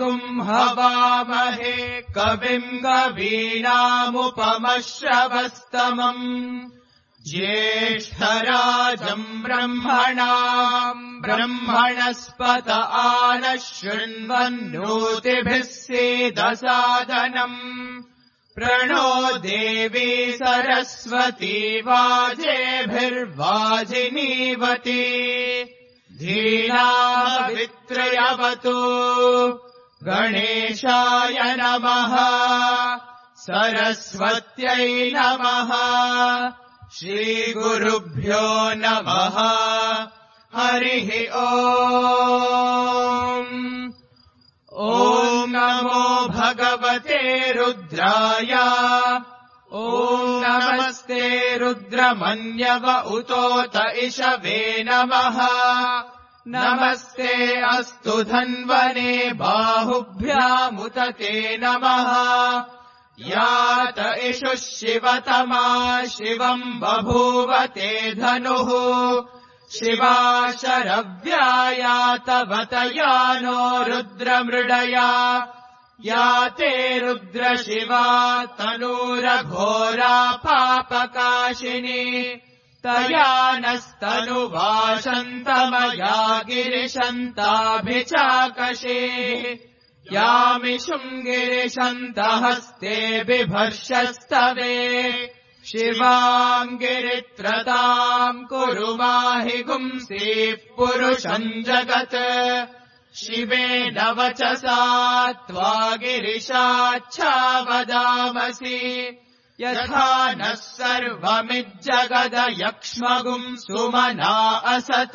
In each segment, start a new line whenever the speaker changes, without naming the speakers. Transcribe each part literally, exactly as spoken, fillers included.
गुम् हवामहे कविम् कवीनामुपमश्रवस्तमम् ज्येष्ठराजम् ब्रह्मणाम् ब्रह्मणस्पत आनः शृण्वन्नोतिभिः सीदसादनम् प्रणो देवी सरस्वती वाजेभिर्वाजिनीवती धीनावित्रयवतु गणेशाय नमः सरस्वत्यै नमः श्रीगुरुभ्यो नमः हरिः ओम् ॐ नमो भगवते रुद्राय ॐ नमस्ते रुद्रमन्यव उतोत इषवे नमः नमस्ते अस्तु धन्वने बाहुभ्यामुत ते नमः यात इषुः शिवतमा शिवम् बभूव ते धनुः शिवा शरव्यायातवतया नो रुद्रमृडया या ते रुद्रशिवा तनूरघोरा पापकाशिनी तया नस्तनुवाशन्तमया गिरिशन्ताभिचाकशे यामिषुम् गिरिशन्तहस्ते बिभर्षस्तवे शिवाम् गिरित्रताम् कुरु माहि गुंसीः पुरुषम् जगत् शिवेन वचसा त्वा गिरिशाच्छावदामसि यथा नः सर्वमिज्जगदयक्ष्मगुम् सुमना असत्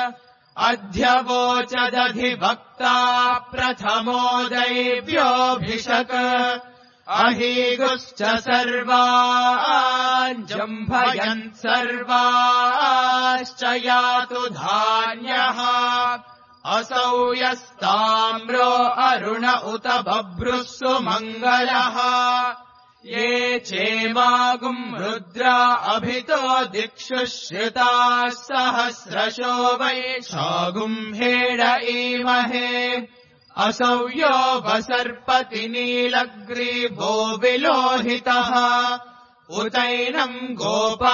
अध्यवोचदधिवक्ता प्रथमो दैव्योऽभिषक् अहीगुश्च सर्वान् जम्भयन् सर्वाश्च यातु धान्यः असौ यस्ताम्रो अरुण उत बभ्रुः सुमङ्गलः ये चेमागुम् रुद्रा अभितो दिक्षु श्रिताः सहस्रशो वैशागुम् हेड ईमहे असौ यो वसर्पति नीलग्रीवो विलोहितः उतैनम् गोपा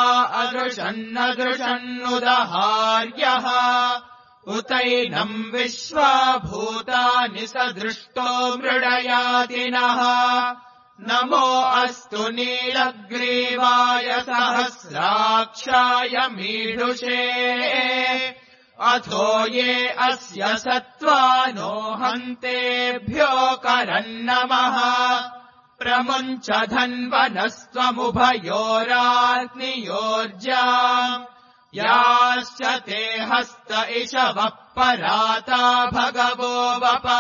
अदृशन्नदृशन्नुदहार्यः उतैनम् विश्वाभूतानि सदृष्टो मृडयातिनः नमो अस्तु नीलग्रीवाय सहस्राक्षाय मीढुषे अथो ये अस्य सत्त्वानो हन्तेभ्यो करन्नमः प्रमुञ्च धन्वनस्त्वमुभयोराग्नियोर्जाम् याश्च ते हस्त इषवः पराता भगवो वपा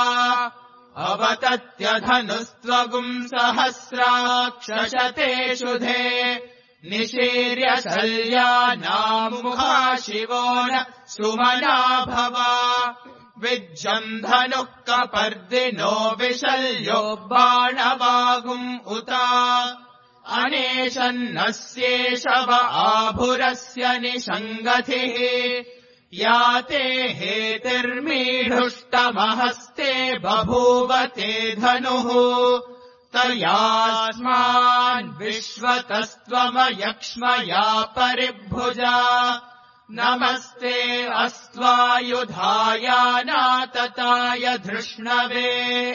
अवतत्यधनुस्त्वगुम् सहस्राक्षशते शुधे निशीर्य शल्यानामुखा शिवो न सुमना भवा विज्जम् धनुः कपर्दिनो विशल्यो बाणवागुम् उता अनेशन्नस्येषव आभुरस्य निषङ्गतिः या ते हेतिर्मीढुष्टमहस्ते बभूव ते धनुः तयास्मान् विश्वतस्त्वमयक्ष्मया परिभुजा नमस्ते अस्त्वायुधायानातताय धृष्णवे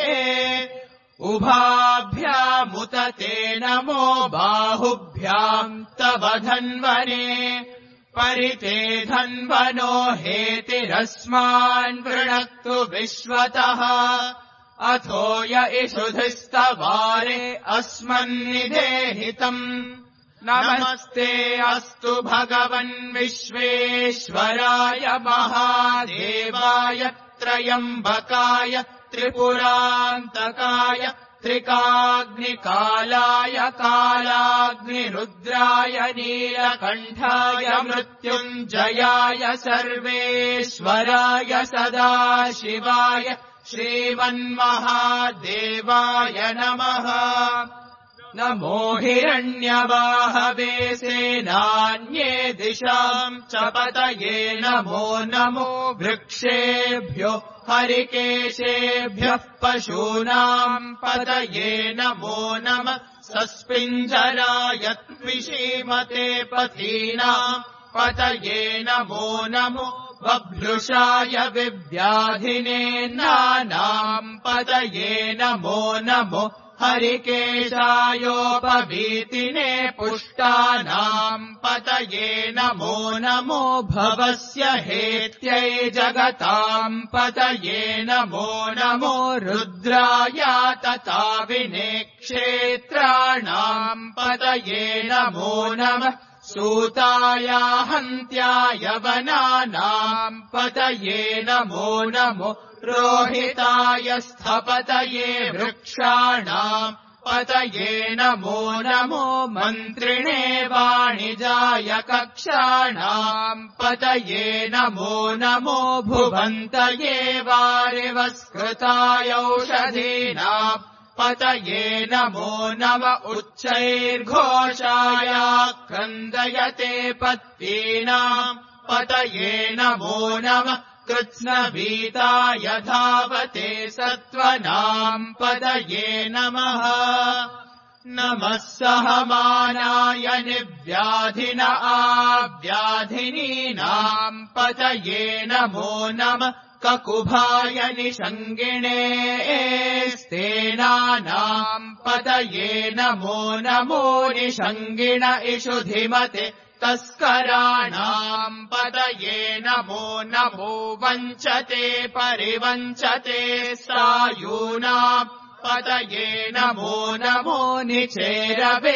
उभाभ्यामुत ते नमो बाहुभ्याम् तव धन्वने परिते धन्वनो हेतिरस्मान् वृणक्तु विश्वतः अथो य इषुधिस्तवारे अस्मन्निदेहितम् नमस्ते अस्तु भगवन् विश्वेश्वराय महादेवाय त्रयम्बकाय त्रिपुरान्तकाय त्रिकाग्निकालाय कालाग्निरुद्राय नीलकण्ठाय मृत्युञ्जयाय सर्वेश्वराय सदाशिवाय श्रीमन्महादेवाय नमः। नमो हिरण्यवाहवे सेनान्ये दिशाम् च पतये नमो नमो वृक्षेभ्यो हरिकेशेभ्यः पशूनाम् पतये नमो नमः सस्पिञ्जराय त्विषीमते पथीनाम् पतये नमो नमो बभ्रुषाय विव्याधिने नानाम् पतये नमो नमो हरिकेशायोपवीतिने पुष्टानाम् पतये नमो नमो भवस्य हेत्यै जगताम् पतये नमो नमो रुद्राय तताविने क्षेत्राणाम् पतये नमो नमः सूताय हन्त्याय वनानाम् पतये नमो नमो रोहिताय स्थपतये वृक्षाणाम् पतये नमो नमो मन्त्रिणे वाणिजाय कक्षाणाम् पतये नमो नमो भुवन्तये वारिवस्कृताय औषधीनाम् पतये नमो नम उच्चैर्घोषाय क्रन्दयते पत्नीनाम् पतये नमो नमः कृत्स्नवीताय धावते सत्त्वनाम् पतये नमः नमः सहमानाय निव्याधिन आव्याधिनीनाम् पतये नमो नमः ककुभाय निषङ्गिणे स्तेनानाम् पतये नमो नमो निषङ्गिण इषुधिमते तस्कराणाम् पतये नमो नमो वञ्चते परिवञ्चते सायूनाम् पतये नमो नमो निचेरवे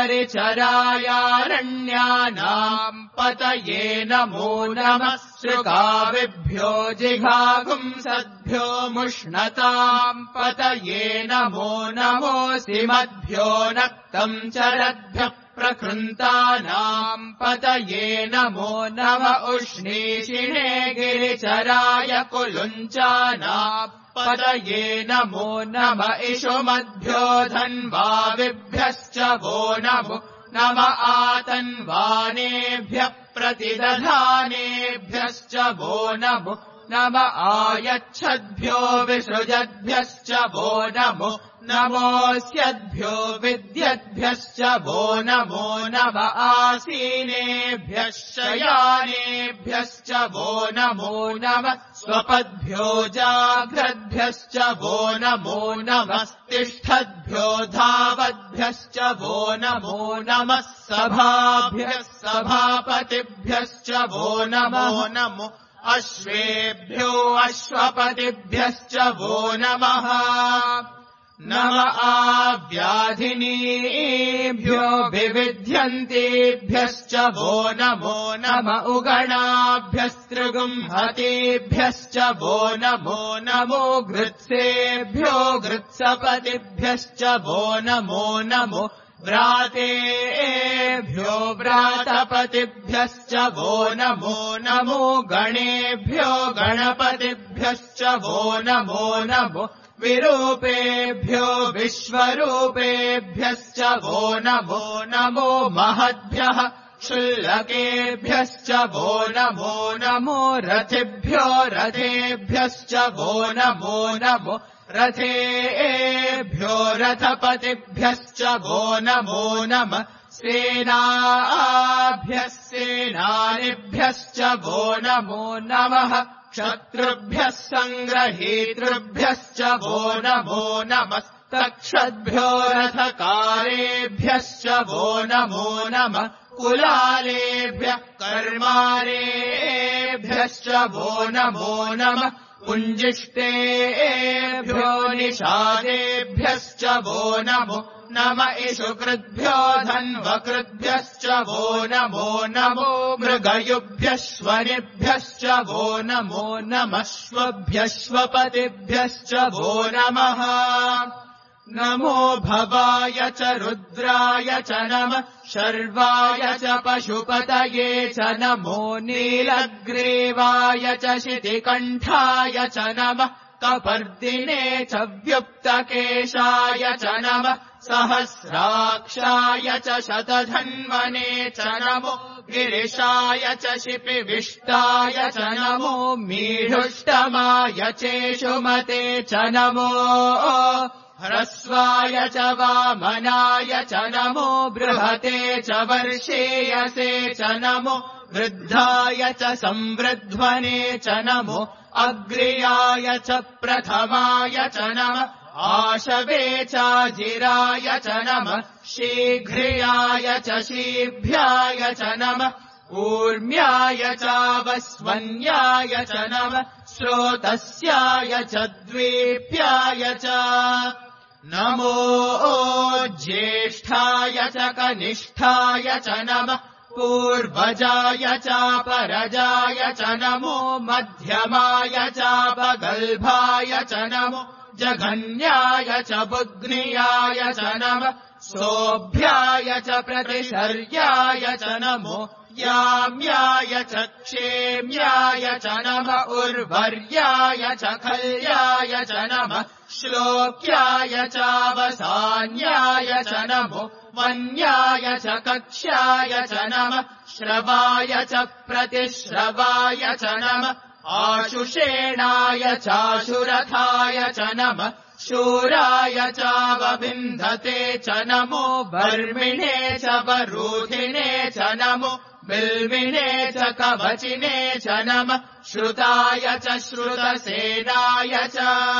परिचरायारण्यानाम् पतये नमो नमः सृगाविभ्यो जिघागुंसद्भ्यो मुष्णताम् पतये नमो नमोऽसिमद्भ्यो नक्तम् चरद्भ्यः प्रकृन्तानाम् पतये नमो नम उष्णीषिणे गिरिचराय कुलुञ्चानाम् पतये नमो नम इषुमद्भ्यो धन्वाविभ्यश्च वो नमो नम आतन्वानेभ्यः प्रतिदधानेभ्यश्च वो नमो नम आयच्छद्भ्यो विसृजद्भ्यश्च वो नमो नमोऽस्यद्भ्यो विद्यद्भ्यश्च वो नमो नम आसीनेभ्यः शयानेभ्यश्च वो नमो नमः स्वपद्भ्यो जाग्रद्भ्यश्च वो नमो नमस्तिष्ठद्भ्यो धावद्भ्यश्च वो नमो नमः सभाभ्यः सभापतिभ्यश्च वो नमो नमो अश्वेभ्यो अश्वपतिभ्यश्च वो नमः नम आव्याधिनीभ्यो विविध्यन्तेभ्यश्च वो नमो नम उगणाभ्यस्त्रिगुंहतेभ्यश्च वो नमो नमो गृत्सेभ्यो गृत्सपतिभ्यश्च वो नमो नमो व्रातेभ्यो व्रातपतिभ्यश्च वो नमो नमो गणेभ्यो गणपतिभ्यश्च वो नमो नमो विरूपेभ्यो विश्वरूपेभ्यश्च वो नमो नमो महद्भ्यः क्षुल्लकेभ्यश्च वो नमो नमो रथिभ्यो रथेभ्यश्च वो नमो नमो रथेभ्यो रथपतिभ्यश्च वो नमो नमः सेनाभ्यः सेनानिभ्यश्च वो नमो नमः क्षत्रुभ्यः सङ्ग्रहीतृभ्यश्च वो नमो नमस्तक्षद्भ्यो रथकारेभ्यश्च वो नमो नमः कुलालेभ्यः कर्मारेभ्यश्च वो नमो नमः पुञ्जिष्टेभ्यो निषादेभ्यश्च वो नमो नम इषुकृद्भ्यो धन्वकृद्भ्यश्च वो नमो नमो मृगयुभ्यश्वनिभ्यश्च वो नमो नमश्वभ्यश्वपतिभ्यश्च वो नमः नमो भवाय च रुद्राय च नमः शर्वाय च पशुपतये च नमो नीलग्रीवाय च शितिकण्ठाय च नमः कपर्दिने च व्युक्तकेशाय च नमः सहस्राक्षाय च शतधन्वने च नमो गिरिशाय च शिपिविष्टाय च नमो मीढुष्टमाय चेषुमते च नमो ह्रस्वाय च वामनाय च नमो बृहते च वर्षेयसे च नमो वृद्धाय च संवृध्वने च नमो अग्र्याय च प्रथमाय च नमः आशवे चाजिराय च नमः शीघ्रियाय च शीभ्याय च नमः ऊर्म्याय चावस्वन्याय च नमः स्रोतस्याय च द्वीप्याय च नमो ज्येष्ठाय च कनिष्ठाय च नमः पूर्वजाय चापरजाय च नमो मध्यमाय चापगल्भाय च नमो जघन्याय च बुग्नियाय च नमः सोऽभ्याय च प्रतिशर्याय च नमो याम्याय च क्षेम्याय च नमः उर्वर्याय च खल्याय च नमः श्लोक्याय चावसान्याय च नमो वन्याय च कक्ष्याय च नमः श्रवाय च प्रतिश्रवाय च नमः आशुषेणाय चाशुरथाय च नमः शूराय चावविन्धते च नमो वर्मिणे च वरूधिने च नमो बिल्विने च कवचिने च नमः श्रुताय च श्रुतसेनाय च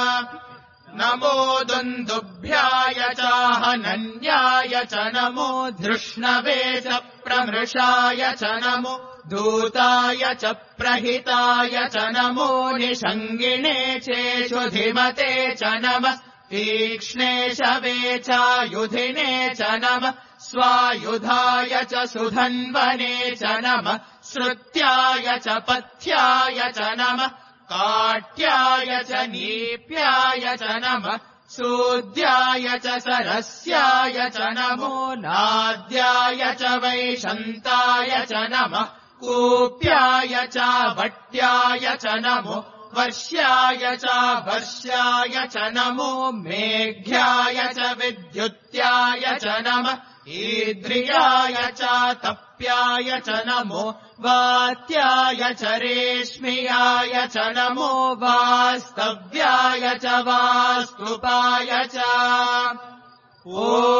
नमो दुन्दुभ्याय चाहनन्याय च नमो धृष्णवे च प्रमृषाय च नमो दूताय च प्रहिताय च नमो निषङ्गिणे चेषुधिमते च नमः तीक्ष्णे शवे चायुधिने च नमः स्वायुधाय च सुधन्वने च नमः श्रुत्याय च पथ्याय च नमः काट्याय च नीप्याय च नमः सूद्याय च सरस्याय च नमो नाद्याय च वैशन्ताय च नमः कूप्याय च वट्याय च नमो वर्ष्याय च वर्ष्याय च नमो मेघ्याय च विद्युत्याय च नमः ईद्रियाय च तप्याय च नमो वात्याय च रेश्मियाय च नमो वास्तव्याय च वास्तुपाय च ॐ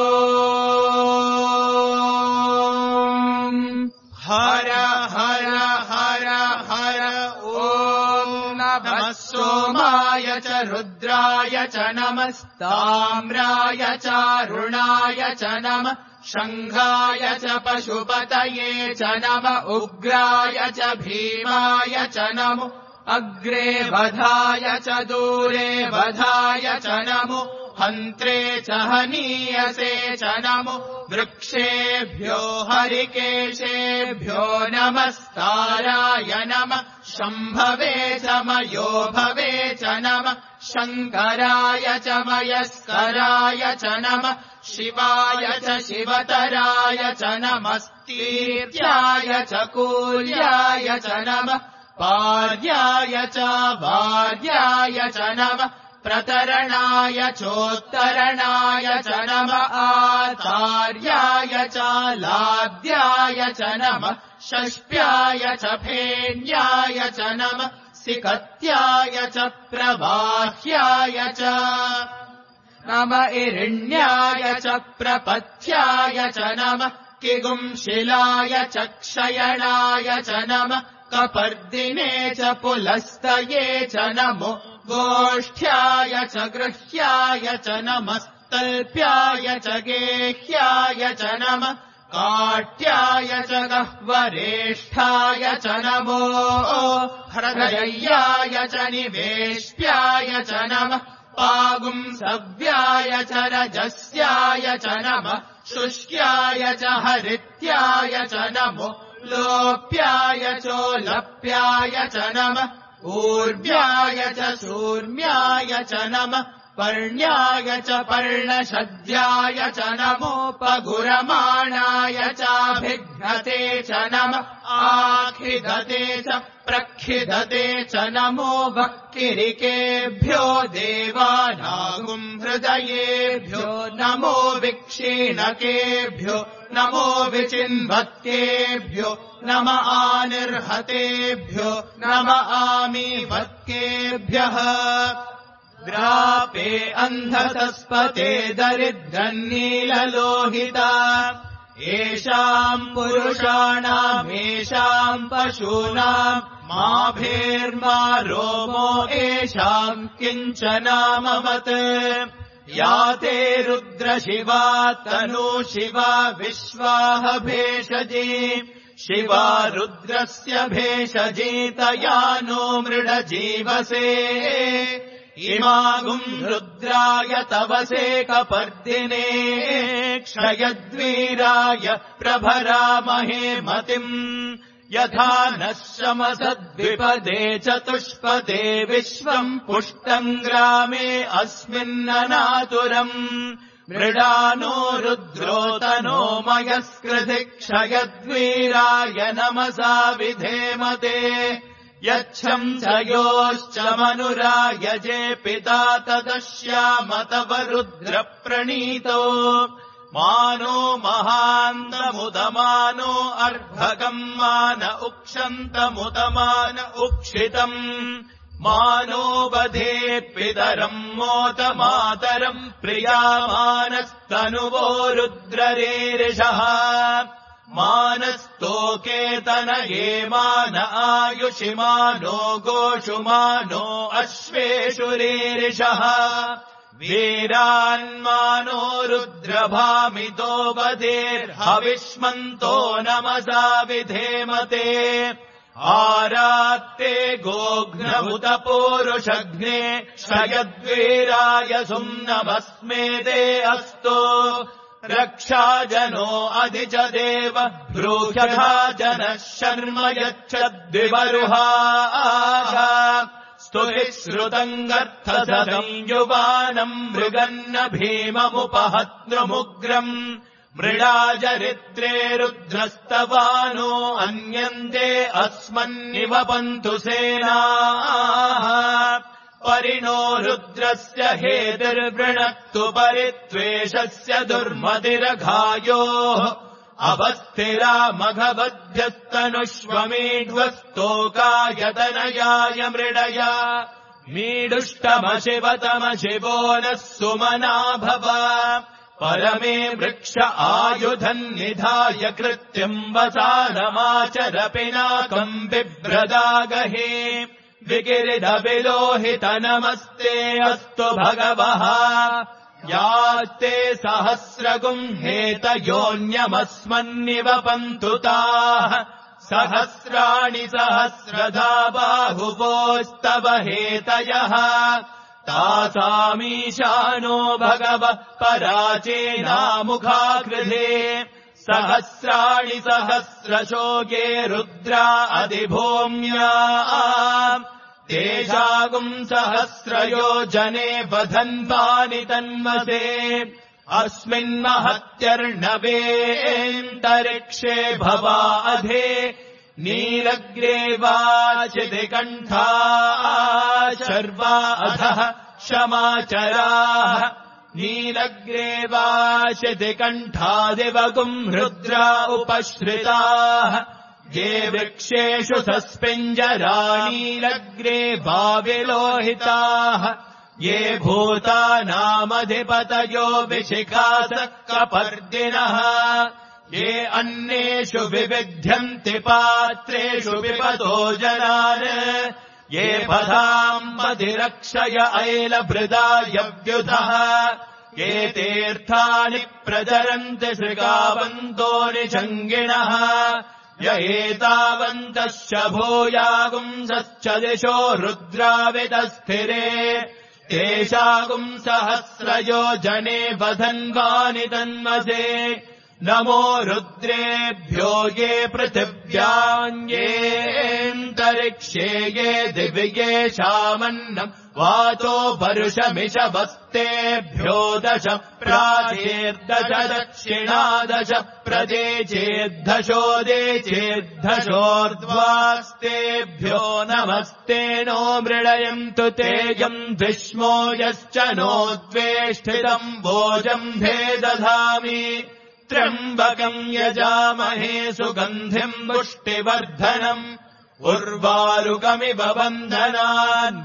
हर हर हर हर ॐ नमः सोमाय च रुद्राय च नमस्ताम्राय चारुणाय च नमः शङ्घाय च पशुपतये च नमः उग्राय च भीमाय च नमो अग्रे वधाय च दूरे वधाय च नमो हन्त्रे च हनीयसे च नमो वृक्षेभ्यो हरिकेशेभ्यो नमस्काराय नमः शम्भवे च मयो भवे च नमः शङ्कराय च मयस्कराय च नमः शिवाय च शिवतराय च नमस्तीर्याय च कूल्याय च नमः पार्याय च वार्याय च नमः प्रतरणाय चोत्तरणाय च नमः आचार्याय च लाद्याय च नमः षष्प्याय च फेन्याय च नमः सिकत्याय च प्रवाह्याय च नमः इरिण्याय च प्रपथ्याय च नमः किगुंशिलाय च क्षयणाय च नमः कपर्दिने च पुलस्तये च नमो गोष्ठ्याय च गृह्याय च नमस्तल्प्याय च गेह्याय च नमः काट्याय च गह्वरेष्ठाय च नमो हृदयाय च निवेश्याय च नमः पागुंसव्याय च रजस्याय च नमः शुष्क्याय च हरित्याय च नमो लोप्याय चोलप्याय च नमः ऊर्व्याय च शूर्म्याय च नमः पर्ण्याय च पर्णशद्याय च नमोपगुरमाणाय चाभिघ्नते च नम आखिदते च प्रखिदते च नमो वक्किरिकेभ्यो देवानागुम् हृदयेभ्यो नमो विक्षीणकेभ्यो नमो विचिन्वत्केभ्यो नम आनिर्हतेभ्यो नम आमीवत्केभ्यः ग्रापे अन्धतस्पते दरिद्रन्नीललोहिता येषाम् पुरुषाणामेषाम् पशूनाम् माभेर्मा रोमो येषाम् किञ्चनामवत् या ते रुद्रशिवा तनु शिवा विश्वाह भेषजी शिवा रुद्रस्य भेषजीतया नो मृडजीवसे इमागुम् रुद्राय तवसे कपर्दिने क्षयद्वीराय प्रभरामहे मतिम् यथा नः शमसद्विपदे चतुष्पदे विश्वम् पुष्टम् ग्रामे अस्मिन्ननातुरम् मृडानो रुद्रोतनो मयस्कृधि क्षयद्वीराय नमसा विधेमते यच्छम् च योश्च मनुरायजे पिता तदश्याम तव रुद्रप्रणीतो मानो महान्तमुदमानो अर्भगम् मान उक्षन्तमुदमान उक्षितम् मानो वधे पितरम् मोदमातरम् प्रियामानस्तनुवो रुद्ररेरिषः मानस्तोकेतनये मान आयुषिमानो गोषुमानो अश्वेषुरेरिषः वीरान्मानो रुद्रभामितो वधेर्हविष्मन्तो नमसा विधेमते आरात्ते गोघ्नमुत पूरुषघ्ने क्षयद्वीराय सुम्नमस्मेते अस्तु रक्षाजनो अधिच देव ब्रूह्यथा जनः शर्म यच्छद्विवरुहाः स्तुतिः श्रुतम् गर्थसदम् युवानम् मृगन्न भीममुपहत्नुमुग्रम् मृडाजरित्रे रुद्रस्तवानो अन्यन्ते अस्मन्निवपन्तु सेनाः परिणो रुद्रस्य हेतिर्वृणक्तु परित्वेषस्य दुर्मतिरघायोः अवस्थिरा मघवध्यस्तनुष्वमीढ्वस्तोकायतनयाय मृडया मीडुष्टमशिवतमशिवो नः सुमना भव परमे वृक्ष आयुधम् निधाय कृत्यम् वसानमाचर पिनाकम् बिभ्रदागहे विगिरिधविलोहितनमस्ते अस्तु भगवः यास्ते सहस्रगुम् हेतयोऽन्यमस्मन्निवपन्तु ताः सहस्राणि सहस्रधा बाहुवोस्तव हेतयः तासामीशानो भगवः पराचेनामुखाकृधे सहस्राणि सहस्रशोके रुद्रा अधिभूम्या तेषागुम् सहस्रयोजने वधन्वानि तन्मसे अस्मिन्महत्यर्णवेऽन्तरिक्षे भवा अधे नीलग्रे वाचितिकण्ठा शर्वा अधः क्षमाचराः नीलग्रे वाचितिकण्ठादिवगुम् रुद्रा उपश्रिताः ये वृक्षेषु सस्पिञ्जराणीलग्रे वाविलोहिताः ये भूतानामधिपतयो विशिखासः कपर्दिनः ये अन्नेषु विविध्यन्ति पात्रेषु विपतो जनान् ये पदाम्बधिरक्षय ऐलभृदायव्युतः ये तीर्थानि प्रचरन्ति श्रृगावन्तो निषङ्गिणः य एतावन्तश्च भूयागुंसश्च दिशो रुद्रावितस्थिरे तेषागुम् सहस्रयोजने वधन्वानि तन्मसे नमो रुद्रेभ्यो ये पृथिव्याङ्गेऽन्तरिक्षे ये दिव्ये शामन्नम् वातो परुषमिषभस्तेभ्यो दश प्राचेर्दश दक्षिणादश प्रदेचेद्धशो देचेद्धशोर्ध्वास्तेभ्यो नमस्ते नो मृडयन्तु तेजम् विष्मो यश्च नो द्वेष्टितम् भोजम् भे दधामि त्र्यम्बकम् यजामहे सुगन्धिम् पुष्टिवर्धनम् उर्वारुकमिव बन्धनान्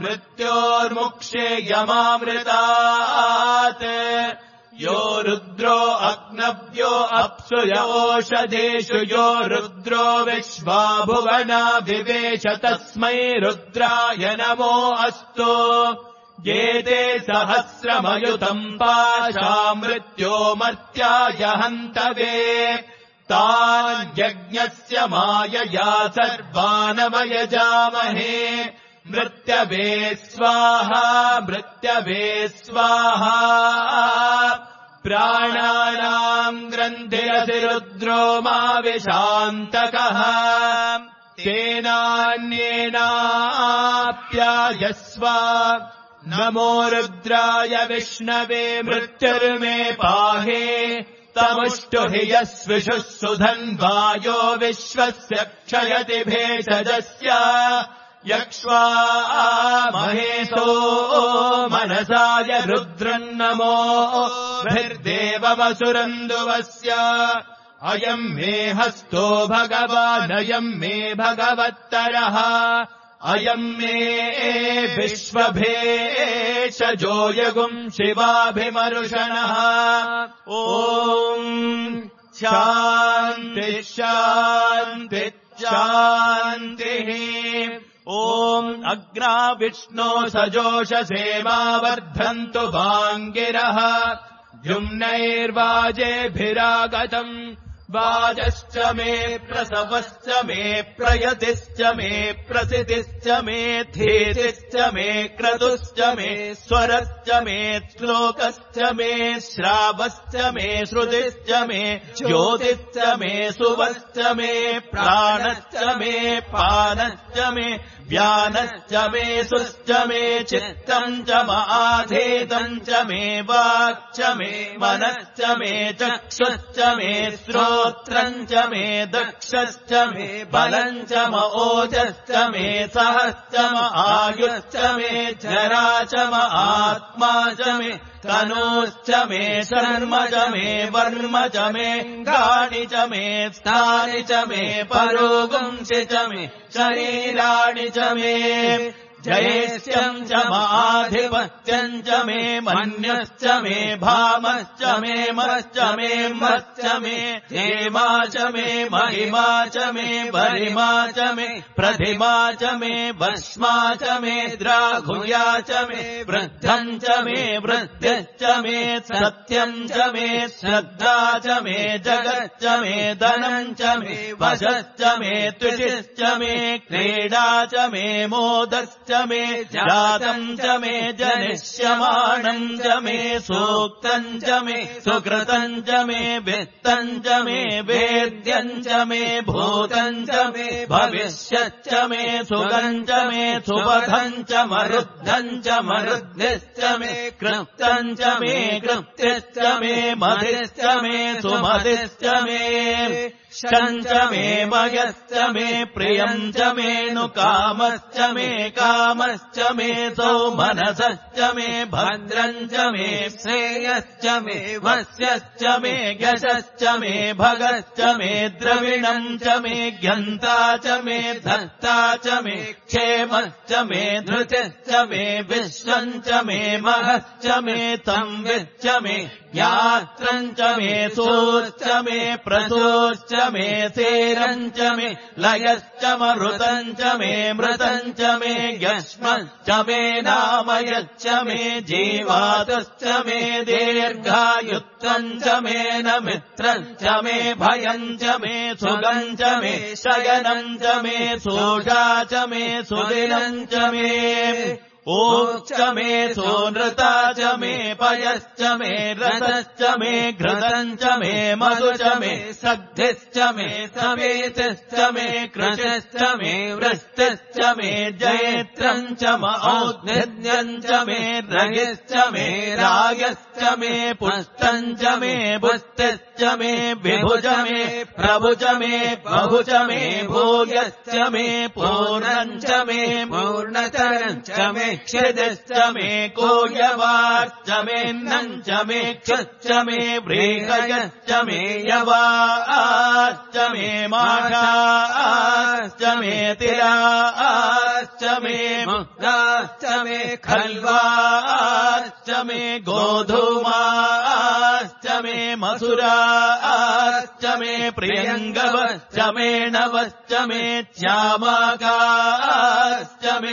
मृत्योर्मुक्षेयमामृतात् यो रुद्रो अग्नव्यो अप्सु योषधेषु यो रुद्रो विश्वा भुवनाभिवेश तस्मै रुद्राय नमो अस्तु ये ते सहस्रमयुतम् पाशा मृत्यो मर्त्याय हन्तवे तान् यज्ञस्य मायया सर्वानवयजामहे मृत्यवे स्वाहा मृत्यवे स्वाहा प्राणानाम् ग्रन्थिरसि रुद्रो मा विशान्तकः तेनान्येनाप्यायस्व नमो रुद्राय विष्णवे मृत्युर्मे पाहे तमुष्टु हि यस्विषुः सुधन्वायो विश्वस्य क्षयति भेषजस्य यक्ष्वा महेशो मनसाय रुद्रन्नमो भिर्देववसुरन्दुवस्य अयम् मे हस्तो भगवानयम् मे भगवत्तरः अयम् मे विश्वभेषजो यगुम् शिवाभिमरुषणः ॐ शान्ति शान्ति शान्तिः ॐ अग्रा विष्णो सजोषसेमा वर्धन्तु वाङ्गिरः द्युम्नैर्वाजेभिरागतम् वाजश्च मे प्रसवश्च मे प्रयतिश्च मे प्रसितिश्च मे धीतिश्च मे क्रतुश्च मे स्वरश्च मे श्लोकश्च मे श्रावश्च मे श्रुतिश्च मे ज्योतिश्च मे सुवश्च मे प्राणश्च मे पानश्च मे व्यानश्च मे सुश्च मे चित्तम् च माधेतम् च मे वाक्च मे मनश्च मे चक्षुश्च मे श्रोत्रम् च मे दक्षश्च मे बलम् च म ओजश्च मे सहश्च म आयुश्च मे जरा च म आत्मा च मे तनूश्च मे शर्म च मे वर्म च मे गाणि च मे स्थानि च मे परोगुंसि च मे शरीराणि च मे जयेश्यम् च माधिपत्यम् च मे मन्यश्च मे भामश्च मे मश्च मे मश्च मे हेमा च मे महिमा च मे वरिमा च मे प्रथिमा च मे भस्मा च मे द्राघुया च मे वृद्धम् च मे वृद्धिश्च मे सत्यम् च मे श्रद्धा च मे जगच्च मे धनम् च मे वशश्च मे तुषिश्च मे क्रीडा च मे मोदश्च मे जातम् च मे जनिष्यमाणम् च मे सूक्तम् च मे सुकृतम् च मे वित्तम् च मे वेद्यम् च मे भूतम् च मे भविष्यच्च मे सुगम् च मे सुबधम् च मरुद्धम् च मरुद्धिश्च मे कृप्तम् च मे कृप्तिश्च मे मदिश्च मे सुमदिश्च मे शम् च मे मयश्च मे प्रियम् च मे नुकामश्च मे कामश्च मे सौमनसश्च मे भद्रम् च मे श्रेयश्च मे वस्यश्च मे यशश्च मे भगश्च मे द्रविणम् च मे घ्यन्ता च मे धत्ता च मे क्षेमश्च मे धृतिश्च मे विश्वम् च मे महश्च मे संविच्च मे यात्रम् च मे सोश्च मे प्रसोश्च मे सेरम् च मे लयश्च मरुतम् च मे मृतम् च मे यश्मश्च मे नामयश्च मे जीवातश्च मे दीर्घायुत्वम् च मे न मित्रम् च मे भयम् च मे सुगम् च मे शयनम् च मे सोषा च मे सुदिनम् च मे ओच्च मे सोनृता च मे पयश्च मे रसश्च मे घृतञ्च मे मधुच मे सग्धिश्च मे समेतश्च मे कृशश्च मे वृष्टिश्च मे जयत्रम् च म औद्धिद्यम् च मे रयश्च मे रागश्च मे पुष्टम् च मे पुष्टिश्च मे विभुज मे प्रभुज मे बहुज मे भोग्यश्च मे पूर्णम् च मे पूर्णतरम् च मे क्षिदिश्च मे कोयवाश्च मेऽन्नम् च मे क्षुश्च मे व्रीहयश्च मे यवाश्च मे माघाश्च मे तिलाश्च मे मुक्ताश्च मे खल्वाश्च मे गोधूमाश्च मे मसुराश्च मे प्रियङ्गवश्च मे नवश्च मे च्यामाकाश्च मे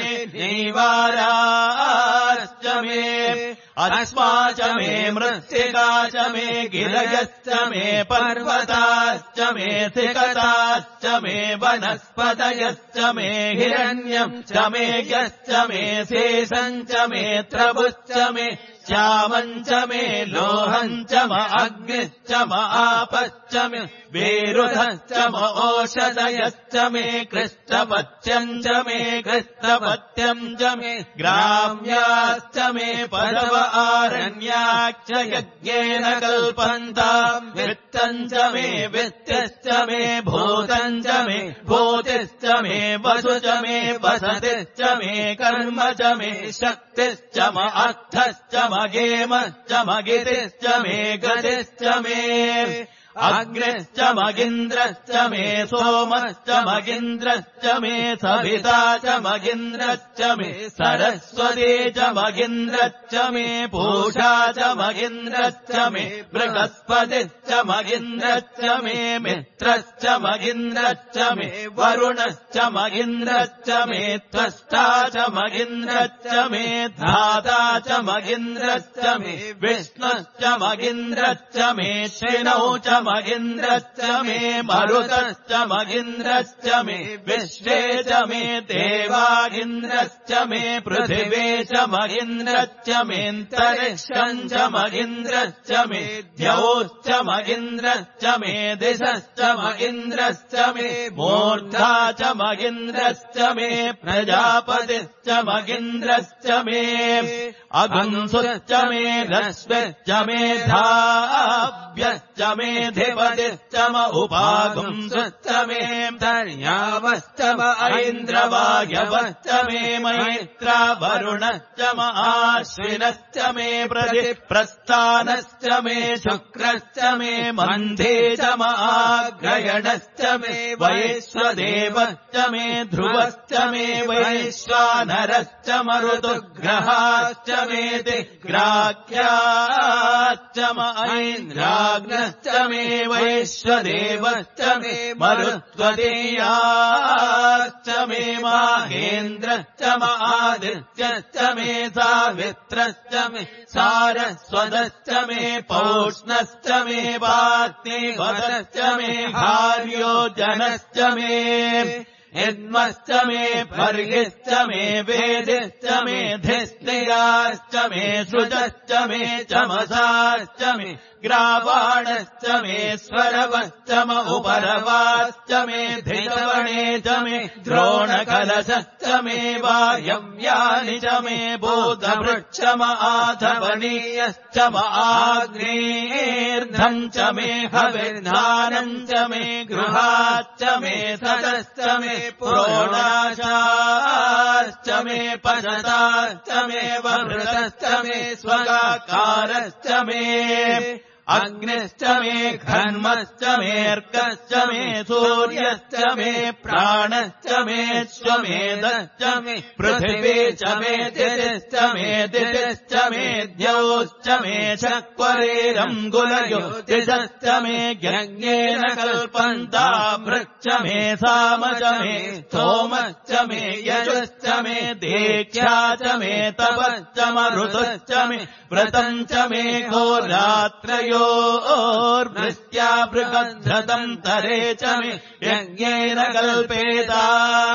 नीवाराश्च मे अस्मा च मे मृत्तिका च मे गिरयश्च मे पर्वताश्च मे थिकताश्च मे वनस्पतयश्च मे हिरण्यम् च मे यश्च मे शेषम् च मे त्रपुश्च मे श्यामम् च मे लोहम् च म अग्निश्च म आपश्च मे वेरुधश्च म ओषधयश्च मे कृष्णपत्यम् च मे कृष्णपत्यम् च मे ग्राम्याश्च मे पदव आरण्याश्च यज्ञेन कल्पन्ताम् वित्तम् च मे वित्तश्च मे भूतम् च मे भूतिश्च मे वसु च मे वसतिश्च मे कर्म च मे शक्तिश्च म अर्थश्च मगेमश्च मगितिश्च मे गतिश्च मे अग्निश्च मगिन्द्रश्च मे सोमश्च मगिन्द्रश्च मे सविता च मगिन्द्रश्च मे सरस्वती च मगिन्द्रश्च मे पूषा च मगिन्द्रश्च मे बृहस्पतिश्च मगिन्द्रश्च मे मित्रश्च मगिन्द्रश्च मे वरुणश्च मगिन्द्रश्च मे त्वष्टा च मगिन्द्रश्च मे धाता च मगिन्द्रश्च मे विष्णुश्च मगिन्द्रश्च मे श्रिणौ च मगिन्द्रश्च मे मरुतश्च मगिन्द्रश्च मे विश्वे च मे देवागिन्द्रश्च मे पृथिवे च मगिन्द्रश्च मेऽन्तरिक्षम् च मगिन्द्रश्च मे द्यौश्च मगिन्द्रश्च मे दिशश्च मगिन्द्रश्च मे मूर्धा च मगिन्द्रश्च मे प्रजापतिश्च मगिन्द्रश्च मे अगुंसुश्च मे रश्मिश्च मे धाव्यश्च मे धिपतिश्च म उपागुंसुश्च मे धर्यावश्च म ऐन्द्रवायवश्च मे मैत्रा वरुणश्च म आश्विनश्च मे प्रतिप्रस्थानश्च मे शुक्रश्च मे मन्धे च म आग्रयणश्च मे वैश्वदेवश्च मे ध्रुवश्च मे वैश्वानरश्च मरुतुग्रहाश्च मे दिग्राख्याश्च म ऐन्द्राग्नश्च मे वैश्वदेवश्च मे मरुत्वतीयाश्च मे माहेन्द्रश्च म आदित्यश्च मे सावित्रश्च मे सारस्वतश्च मे पौष्णश्च मे पार्थिवश्च मे हार्योजनश्च मे हिन्मश्च मे भर्गिश्च मे वेदिश्च मे धिस्त्रियाश्च मे सृजश्च मे चमसाश्च मे ग्रावाणश्च मे स्वरवश्च म उपरवाश्च मे धितवणे च मे द्रोणकलशश्च मे वायव्यानि च मे बोधवृक्ष म आधवनीयश्च म आग्नेर्धम् च मे हविर्धानम् च मे गृहाच्च मे सदश्च मे पुरोणाशाश्च मे पशताश्च मे वभृतश्च मे स्वगाकारश्च मे अग्निश्च मे घर्मश्च मेऽर्कश्च मे सूर्यश्च मे प्राणश्च मे श्वमेधश्च मे पृथिवी च मे दितिश्च मे दितिश्च मे द्यौश्च मे शक्वरेरङ्गुलयोतिश्च मे यज्ञेन कल्पन्ता वृक्ष मे साम च मे सोमश्च मे यजुश्च मे दीक्षा च मे तपश्च मरुतश्च मे व्रतम् च मे होरात्रयोर्वृष्ट्या बृहद्धतम् तरे च मे यज्ञेन कल्पेताम्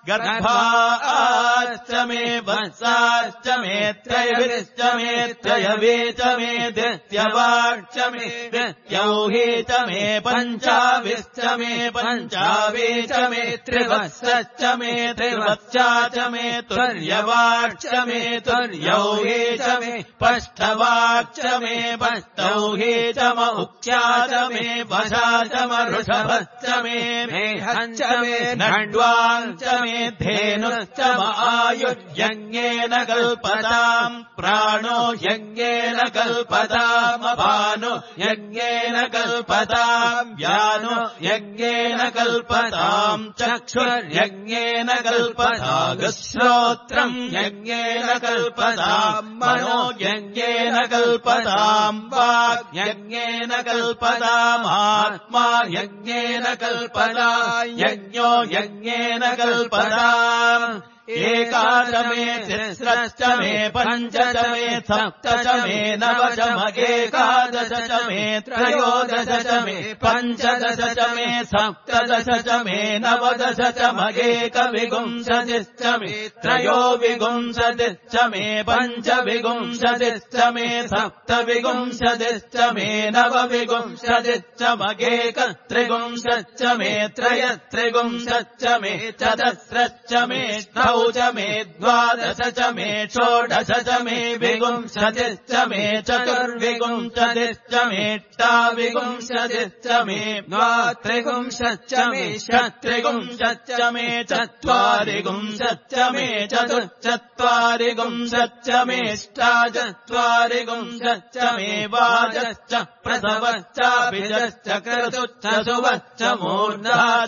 गर्भाश्च मे वत्साश्च मे त्रयविश्च मे त्रयवे च मे दित्यवाक्च मे दित्यौहे च मे पञ्चाविश्च मे पञ्चावे च मे त्रिवत्सश्च मे त्रिवत्सा च मे तुर्यवाक्च मे तुर्यौहे च मे पष्ठवाक्च मे पष्टौहे च म उक्ष्या च मे वशा च म ऋषभश्च मे मेहश्च मे नड्वाञ्च मे धेनुश्च म आयुर्यज्ञेन कल्पताम् प्राणो यज्ञेन कल्पताम् अपानो यज्ञेन कल्पताम् व्यानो यज्ञेन कल्पताम् चक्षुर्यज्ञेन कल्पताम् श्रोत्रम् यज्ञेन कल्पताम् मनो यज्ञेन कल्पताम् वाक् यज्ञेन कल्पताम् आत्मा यज्ञेन कल्पताम् यज्ञो यज्ञेन कल्पताम् एकादशमे तिस्रश्च मे पञ्च च मे सप्त च मे नव च म एकादश च मे त्रयोदश च मे पञ्चदश च मे सप्तदश च मे नवदश च म एकविंशतिश्च मे त्रयोविंशतिश्च मे पञ्चविंशतिश्च मे सप्तविंशतिश्च मे नवविंशतिश्च म एकत्रिंशच्च मे त्रयत्रिंशच्च मे चतस्रश्च मे च मे द्वादश च मे षोडश च मे विंशतिश्च मे चतुर्विंशतिश्च मे अष्टाविंशतिश्च मे द्वात्रिंशच्च मे षट्त्रिंशच्च मे चत्वारिंशच्च मे चतुश्चत्वारिंशच्च मे अष्टाचत्वारिंशच्च मे वाजश्च प्रसवश्चाभिजश्च क्रतुश्च सुवश्च मूर्धा च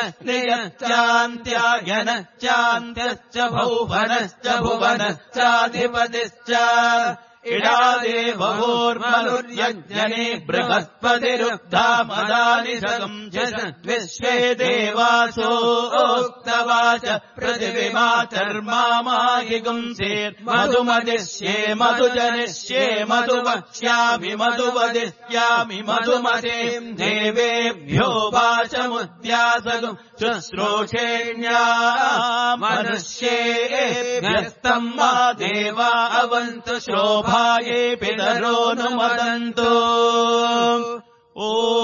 व्यस्नियश्चान्त्यायनश्चान्त्यश्च भुवनश्च भुवनश्चाधिपतिश्च इडादेवोर्मनुर्यज्ञने बृहस्पतिरुद्धामदानि सकम् विश्वे देवासो उक्तवाच पृथिवीमाचर्मामाहिगुंसेर्मधुमदिष्ये मधुजनिष्ये मधुवक्ष्यामि मधुवदिष्यामि मधुमतीम् देवेभ्यो वाचमुद्यासगुम् शुश्रूषेण्या मनुष्येभ्यस्तम् मा देवा अवन्तु शोभाये पितरोऽनुमदन्तु ॐ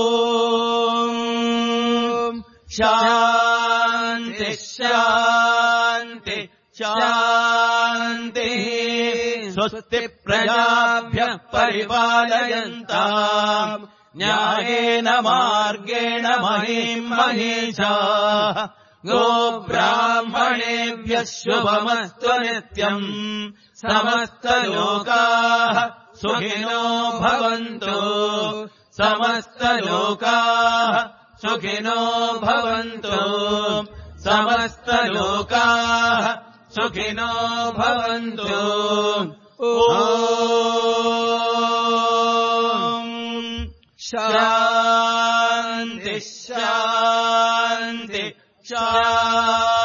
शान्ति शान्ति शान्तिः स्वस्ति प्रजाभ्यः परिपालयन्ताम् न्यायेन मार्गेण महीम् महीषाः गोब्राह्मणेभ्यः शुभमस्तु नित्यम् समस्तलोकाः सुखिनो भवन्तु समस्तलोकाः सुखिनो भवन्तु समस्तलोकाः सुखिनो भवन्तु ॐ शान्ति शान्ति शान्ति